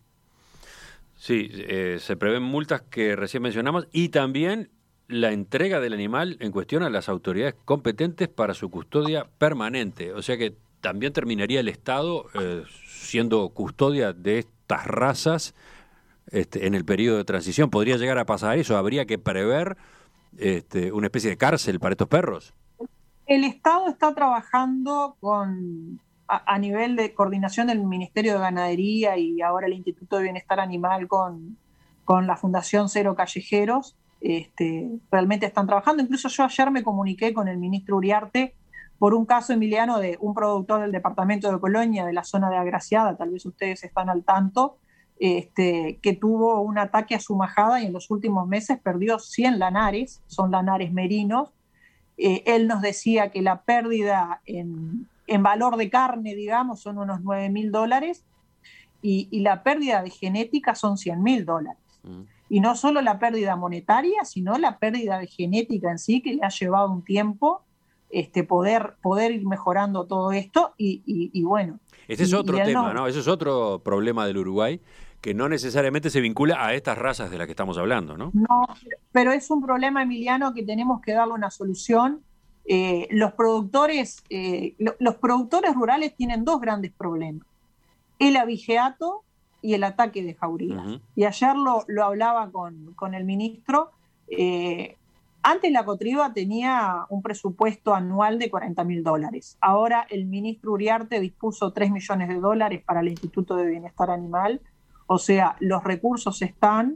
Sí, eh, se prevén multas que recién mencionamos y también la entrega del animal en cuestión a las autoridades competentes para su custodia permanente. O sea que también terminaría el Estado eh, siendo custodia de estas razas este, en el periodo de transición. ¿Podría llegar a pasar eso? ¿Habría que prever este, una especie de cárcel para estos perros? El Estado está trabajando con... a nivel de coordinación del Ministerio de Ganadería y ahora el Instituto de Bienestar Animal con, con la Fundación Cero Callejeros, este, realmente están trabajando. Incluso yo ayer me comuniqué con el ministro Uriarte por un caso, Emiliano, de un productor del departamento de Colonia, de la zona de Agraciada, tal vez ustedes están al tanto, este, que tuvo un ataque a su majada y en los últimos meses perdió cien lanares, son lanares merinos. Eh, él nos decía que la pérdida en, en valor de carne, digamos, son unos nueve mil dólares y, y la pérdida de genética son cien mil dólares. Mm. Y no solo la pérdida monetaria, sino la pérdida de genética en sí, que le ha llevado un tiempo este, poder, poder ir mejorando todo esto y, y, y bueno. Ese es otro tema, no, ¿no? Ese es otro problema del Uruguay, que no necesariamente se vincula a estas razas de las que estamos hablando, ¿no? No, pero es un problema, Emiliano, que tenemos que darle una solución. Eh, los productores, eh, lo, los productores rurales tienen dos grandes problemas: el abigeato y el ataque de jaurías. Uh-huh. Y ayer lo, lo hablaba con, con el ministro. Eh, antes la Cotriba tenía un presupuesto anual de cuarenta mil dólares. Ahora el ministro Uriarte dispuso tres millones de dólares para el Instituto de Bienestar Animal. O sea, los recursos están.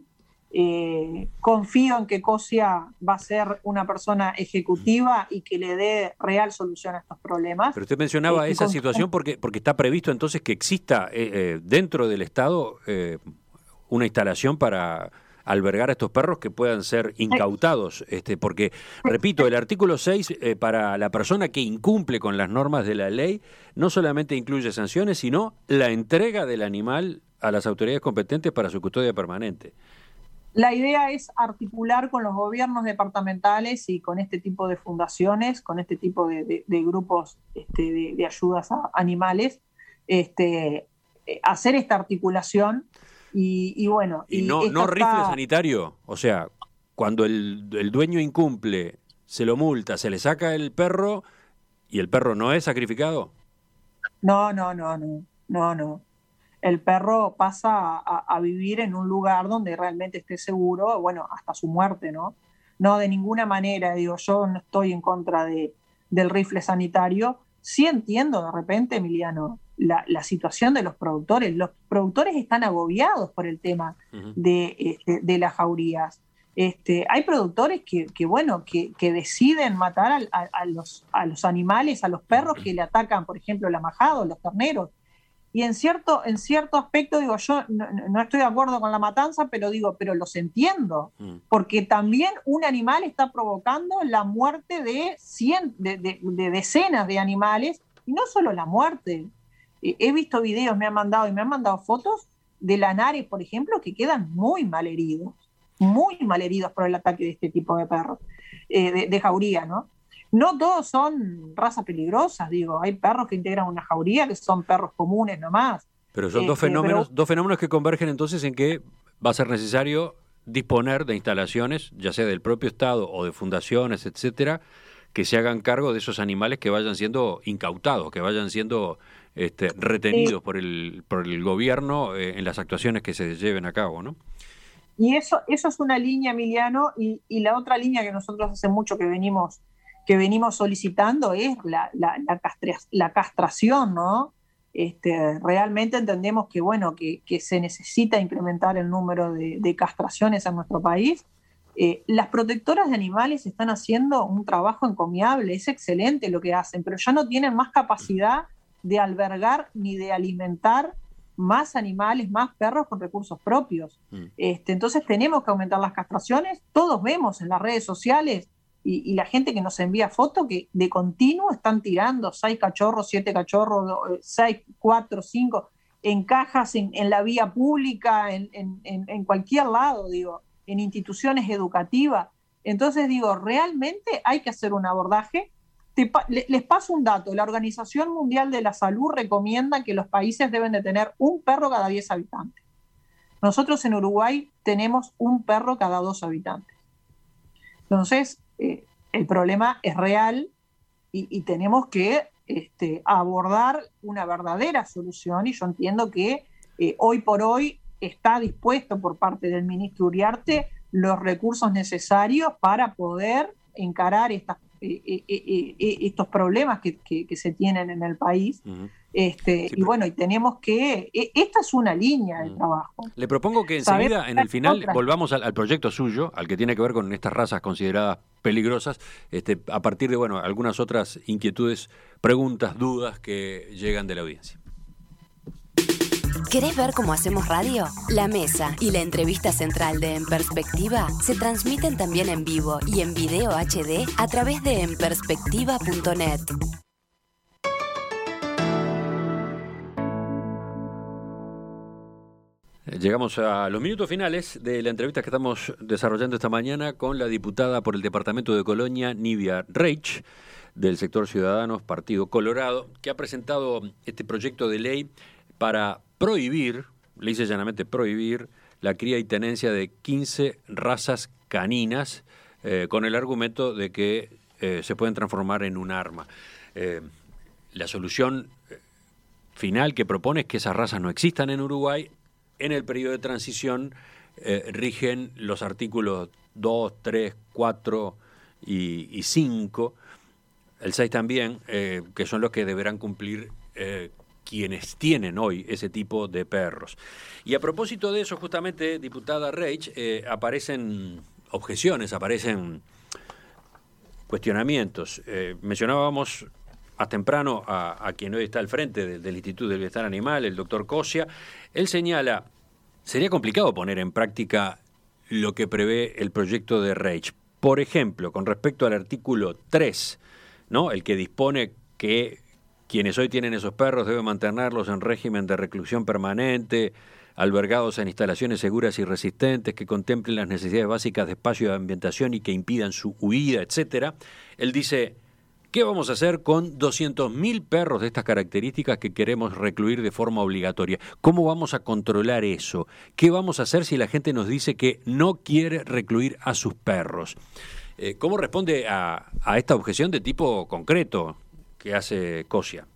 Eh, confío en que Cosia va a ser una persona ejecutiva y que le dé real solución a estos problemas. Pero usted mencionaba eh, esa con... situación porque, porque está previsto entonces que exista eh, eh, dentro del Estado eh, una instalación para albergar a estos perros que puedan ser incautados, este, porque, repito, el artículo seis eh, para la persona que incumple con las normas de la ley no solamente incluye sanciones, sino la entrega del animal a las autoridades competentes para su custodia permanente. La idea es articular con los gobiernos departamentales y con este tipo de fundaciones, con este tipo de, de, de grupos este, de, de ayudas a animales, este, hacer esta articulación y, y bueno... Y, y no, no rifle está... sanitario, o sea, cuando el, el dueño incumple, se lo multa, se le saca el perro y el perro no es sacrificado. No, no, no, no, no, no. El perro pasa a, a vivir en un lugar donde realmente esté seguro, bueno, hasta su muerte, ¿no? No, de ninguna manera, digo, yo no estoy en contra de, del rifle sanitario. Sí entiendo de repente, Emiliano, la, la situación de los productores. Los productores están agobiados por el tema uh-huh. de, este, de las jaurías. Este, hay productores que, que bueno, que, que deciden matar a, a, a, los, a los animales, a los perros que le atacan, por ejemplo, la majada o los terneros. Y en cierto, en cierto aspecto, digo, yo no, no estoy de acuerdo con la matanza, pero digo, pero los entiendo, mm. porque también un animal está provocando la muerte de, cien, de, de, de decenas de animales, y no solo la muerte. Eh, he visto videos, me han mandado y me han mandado fotos de lanares, por ejemplo, que quedan muy mal heridos, muy mal heridos por el ataque de este tipo de perros, eh, de, de jauría, ¿no? No todos son razas peligrosas, digo, hay perros que integran una jauría que son perros comunes nomás. Pero son este, dos fenómenos, pero... dos fenómenos que convergen entonces en que va a ser necesario disponer de instalaciones, ya sea del propio Estado o de fundaciones, etcétera, que se hagan cargo de esos animales que vayan siendo incautados, que vayan siendo este, retenidos sí. por el por el gobierno eh, en las actuaciones que se lleven a cabo, ¿no? Y eso, eso es una línea, Emiliano, y, y la otra línea que nosotros hace mucho que venimos que venimos solicitando es la, la, la, castra, la castración, ¿no? Este, realmente entendemos que, bueno, que, que se necesita incrementar el número de, de castraciones en nuestro país. Eh, las protectoras de animales están haciendo un trabajo encomiable, es excelente lo que hacen, pero ya no tienen más capacidad de albergar ni de alimentar más animales, más perros con recursos propios. Mm. Este, entonces tenemos que aumentar las castraciones. Todos vemos en las redes sociales Y, y la gente que nos envía fotos que de continuo están tirando seis cachorros, siete cachorros, seis, cuatro, cinco, en cajas, en, en la vía pública, en, en, en cualquier lado, digo, en instituciones educativas. Entonces, digo, realmente hay que hacer un abordaje. Te, les paso un dato, la Organización Mundial de la Salud recomienda que los países deben de tener un perro cada diez habitantes. Nosotros en Uruguay tenemos un perro cada dos habitantes. Entonces, Eh, el problema es real y, y tenemos que este, abordar una verdadera solución, y yo entiendo que eh, hoy por hoy está dispuesto por parte del ministro Uriarte los recursos necesarios para poder encarar estas, eh, eh, eh, eh, estos problemas que, que, que se tienen en el país. Uh-huh. Este, sí, y bueno, y tenemos que... Esta es una línea de trabajo. Le propongo que enseguida, en el final, otra? volvamos al, al proyecto suyo, al que tiene que ver con estas razas consideradas peligrosas, este, a partir de, bueno, algunas otras inquietudes, preguntas, dudas que llegan de la audiencia. ¿Querés ver cómo hacemos radio? La mesa y la entrevista central de En Perspectiva se transmiten también en vivo y en video H D a través de en perspectiva punto net. Llegamos a los minutos finales de la entrevista que estamos desarrollando esta mañana con la diputada por el departamento de Colonia, Nivia Reich, del sector Ciudadanos, Partido Colorado, que ha presentado este proyecto de ley para prohibir, le dice llanamente prohibir, la cría y tenencia de quince razas caninas eh, con el argumento de que eh, se pueden transformar en un arma. Eh, la solución final que propone es que esas razas no existan en Uruguay. En el periodo de transición eh, rigen los artículos dos, tres, cuatro y, y cinco, el seis también, eh, que son los que deberán cumplir eh, quienes tienen hoy ese tipo de perros. Y a propósito de eso, justamente, diputada Reich, eh, aparecen objeciones, aparecen cuestionamientos. Eh, mencionábamos más temprano a, a quien hoy está al frente del, del Instituto del Bienestar Animal, el doctor Cosia. Él señala, sería complicado poner en práctica lo que prevé el proyecto de Reich. Por ejemplo, con respecto al artículo tres, ¿no? El que dispone que quienes hoy tienen esos perros deben mantenerlos en régimen de reclusión permanente, albergados en instalaciones seguras y resistentes que contemplen las necesidades básicas de espacio y de ambientación y que impidan su huida, etcétera. Él dice, ¿qué vamos a hacer con doscientos mil perros de estas características que queremos recluir de forma obligatoria? ¿Cómo vamos a controlar eso? ¿Qué vamos a hacer si la gente nos dice que no quiere recluir a sus perros? Eh, ¿Cómo responde a, a esta objeción de tipo concreto que hace Cosia?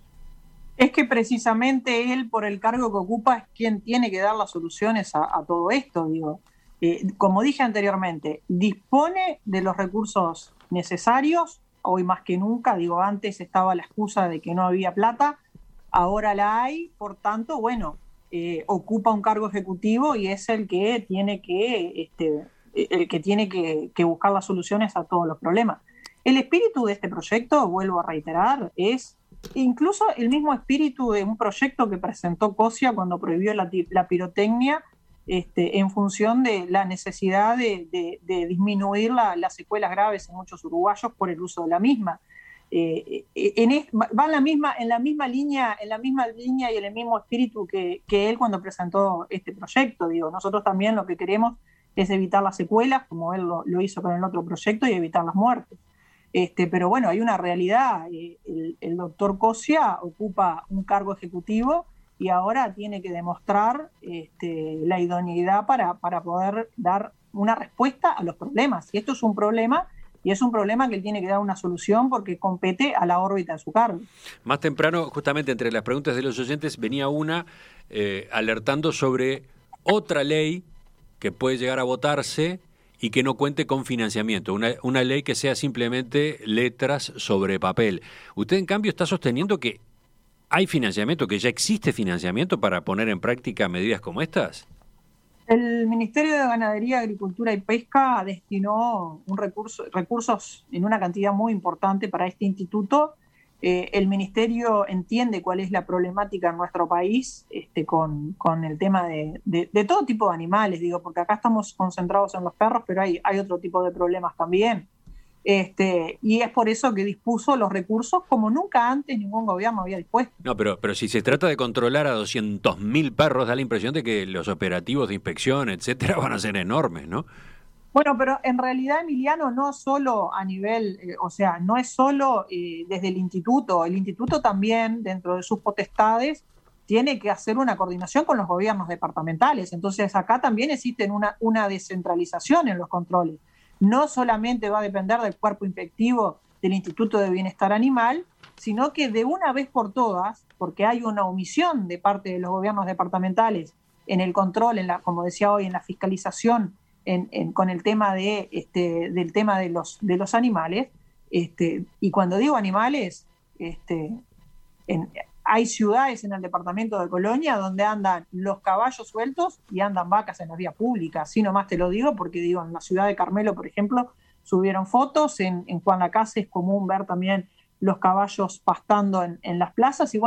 Es que precisamente él, por el cargo que ocupa, es quien tiene que dar las soluciones a, a todo esto. Digo, eh, como dije anteriormente, dispone de los recursos necesarios. Hoy más que nunca, digo, antes estaba la excusa de que no había plata, ahora la hay, por tanto, bueno, eh, ocupa un cargo ejecutivo y es el que tiene que, este, el que, tiene que, que buscar las soluciones a todos los problemas. El espíritu de este proyecto, vuelvo a reiterar, es incluso el mismo espíritu de un proyecto que presentó Cosia cuando prohibió la, la pirotecnia, Este, en función de la necesidad de, de, de disminuir la, las secuelas graves en muchos uruguayos por el uso de la misma. Eh, en es, va en la misma, en la misma línea, en la misma línea y en el mismo espíritu que, que él cuando presentó este proyecto. Digo, nosotros también lo que queremos es evitar las secuelas, como él lo, lo hizo con el otro proyecto, y evitar las muertes. Este, pero bueno, hay una realidad. El, el doctor Cosia ocupa un cargo ejecutivo y ahora tiene que demostrar este, la idoneidad para, para poder dar una respuesta a los problemas. Y esto es un problema, y es un problema que él tiene que dar una solución porque compete a la órbita de su cargo. Más temprano, justamente entre las preguntas de los oyentes, venía una eh, alertando sobre otra ley que puede llegar a votarse y que no cuente con financiamiento, una, una ley que sea simplemente letras sobre papel. Usted, en cambio, está sosteniendo que ¿hay financiamiento, que ya existe financiamiento para poner en práctica medidas como estas? El Ministerio de Ganadería, Agricultura y Pesca destinó un recurso, recursos en una cantidad muy importante para este instituto. Eh, el Ministerio entiende cuál es la problemática en nuestro país este, con, con el tema de, de, de todo tipo de animales, digo, porque acá estamos concentrados en los perros, pero hay, hay otro tipo de problemas también. Este, y es por eso que dispuso los recursos como nunca antes ningún gobierno había dispuesto. No, pero, pero si se trata de controlar a doscientos mil perros, da la impresión de que los operativos de inspección, etcétera, van a ser enormes, ¿no? Bueno, pero en realidad, Emiliano, no solo a nivel, eh, o sea, no es solo eh, desde el instituto. El instituto también, dentro de sus potestades, tiene que hacer una coordinación con los gobiernos departamentales. Entonces, acá también existe una, una descentralización en los controles. No solamente va a depender del cuerpo inspectivo del Instituto de Bienestar Animal, sino que de una vez por todas, porque hay una omisión de parte de los gobiernos departamentales en el control, en la, como decía hoy, en la fiscalización en, en, con el tema de este, del tema de los, de los animales, este, y cuando digo animales, este, en, hay ciudades en el departamento de Colonia donde andan los caballos sueltos y andan vacas en la vía pública. Así nomás te lo digo porque digo, en la ciudad de Carmelo, por ejemplo, subieron fotos, en, en Juan Lacase es común ver también los caballos pastando en, en las plazas, y bueno,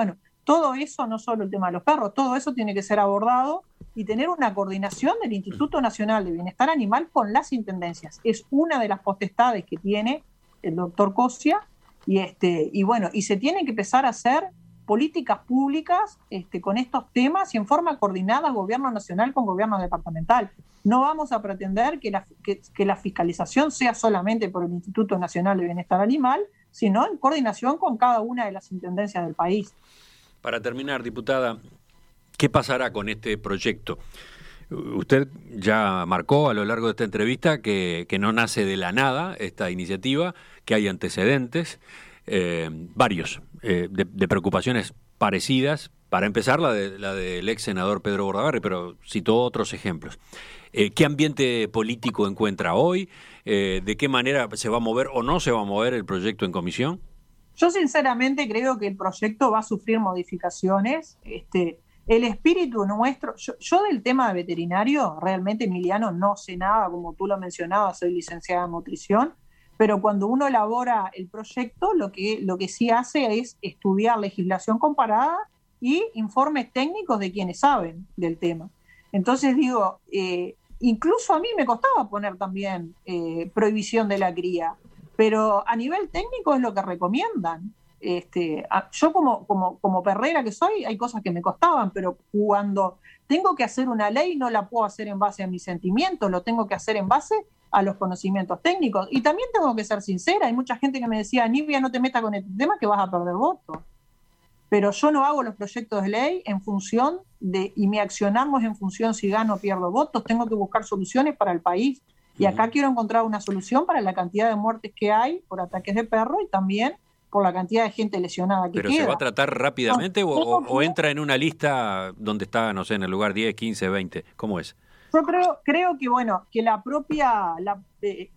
todo eso, no solo el tema de los perros, todo eso tiene que ser abordado y tener una coordinación del Instituto Nacional de Bienestar Animal con las intendencias. Es una de las potestades que tiene el doctor Cosia, y, este, y bueno, y se tienen que empezar a hacer políticas públicas este, con estos temas y en forma coordinada gobierno nacional con gobierno departamental. No vamos a pretender que la, que, que la fiscalización sea solamente por el Instituto Nacional de Bienestar Animal, sino en coordinación con cada una de las intendencias del país. Para terminar, diputada, ¿qué pasará con este proyecto? Usted ya marcó a lo largo de esta entrevista que, que no nace de la nada esta iniciativa, que hay antecedentes, eh, varios, eh, de, de preocupaciones parecidas. Para empezar, la, de, la del ex senador Pedro Bordaberry, pero citó otros ejemplos. Eh, ¿Qué ambiente político encuentra hoy? Eh, ¿De qué manera se va a mover o no se va a mover el proyecto en comisión? Yo sinceramente creo que el proyecto va a sufrir modificaciones. Este, el espíritu nuestro, yo, yo del tema de veterinario, realmente, Emiliano, no sé nada, como tú lo mencionabas, soy licenciada en nutrición, pero cuando uno elabora el proyecto, lo que, lo que sí hace es estudiar legislación comparada y informes técnicos de quienes saben del tema. Entonces digo, eh, incluso a mí me costaba poner también eh, prohibición de la cría, pero a nivel técnico es lo que recomiendan. Este, a, yo como, como, como perrera que soy, hay cosas que me costaban, pero cuando tengo que hacer una ley no la puedo hacer en base a mis sentimientos, lo tengo que hacer en base a los conocimientos técnicos. Y también tengo que ser sincera, hay mucha gente que me decía, Nivia, no te metas con este tema que vas a perder votos. Pero yo no hago los proyectos de ley en función de, y mi accionar no es en función si gano o pierdo votos, tengo que buscar soluciones para el país. Y acá uh-huh. quiero encontrar una solución para la cantidad de muertes que hay por ataques de perro y también por la cantidad de gente lesionada que ¿Pero queda. se va a tratar rápidamente no, o, o, o entra en una lista donde está, no sé, en el lugar diez, quince, veinte? ¿Cómo es? Yo creo, creo que, bueno, que la propia, la, eh,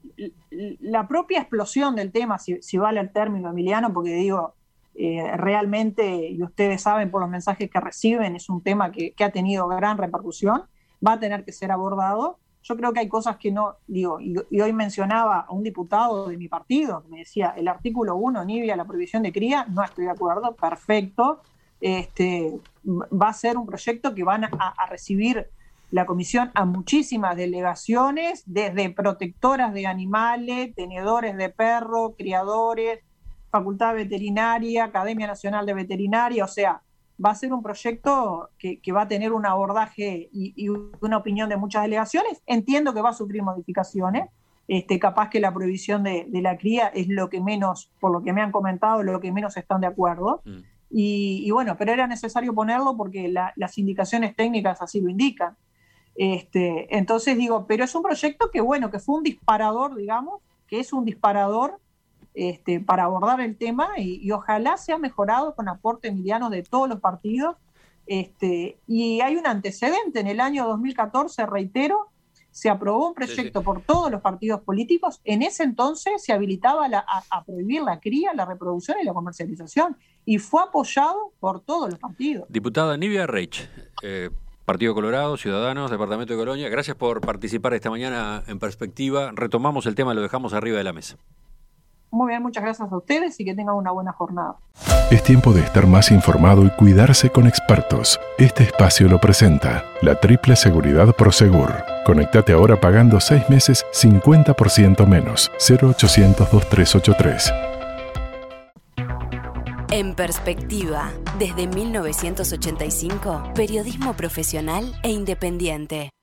la propia explosión del tema, si, si vale el término, Emiliano, porque digo, eh, realmente, y ustedes saben por los mensajes que reciben, es un tema que, que ha tenido gran repercusión, va a tener que ser abordado. Yo creo que hay cosas que no, digo, y, y hoy mencionaba a un diputado de mi partido, que me decía, el artículo uno, Nivia, la prohibición de cría, no estoy de acuerdo, perfecto, este, va a ser un proyecto que van a, a recibir la comisión a muchísimas delegaciones, desde protectoras de animales, tenedores de perros, criadores, Facultad Veterinaria, Academia Nacional de Veterinaria, o sea, va a ser un proyecto que, que va a tener un abordaje y, y una opinión de muchas delegaciones. Entiendo que va a sufrir modificaciones, este, capaz que la prohibición de, de la cría es lo que menos, por lo que me han comentado, lo que menos están de acuerdo. Mm. Y, y bueno, pero era necesario ponerlo porque la, las indicaciones técnicas así lo indican. Este, entonces digo, pero es un proyecto que bueno, que fue un disparador, digamos, que es un disparador este, para abordar el tema y, y ojalá sea mejorado con aporte, Emiliano, de todos los partidos. Este, y hay un antecedente, en el año dos mil catorce, reitero, se aprobó un proyecto sí, sí. por todos los partidos políticos. En ese entonces se habilitaba la, a, a prohibir la cría, la reproducción y la comercialización, y fue apoyado por todos los partidos. Diputada Nivia Reich, eh, Partido Colorado, Ciudadanos, Departamento de Colonia, gracias por participar esta mañana en Perspectiva. Retomamos el tema, lo dejamos arriba de la mesa. Muy bien, muchas gracias a ustedes y que tengan una buena jornada. Es tiempo de estar más informado y cuidarse con expertos. Este espacio lo presenta la Triple Seguridad Prosegur. Conectate ahora pagando seis meses cincuenta por ciento menos. cero ochocientos, veintitrés ochenta y tres. En Perspectiva, desde mil novecientos ochenta y cinco, periodismo profesional e independiente.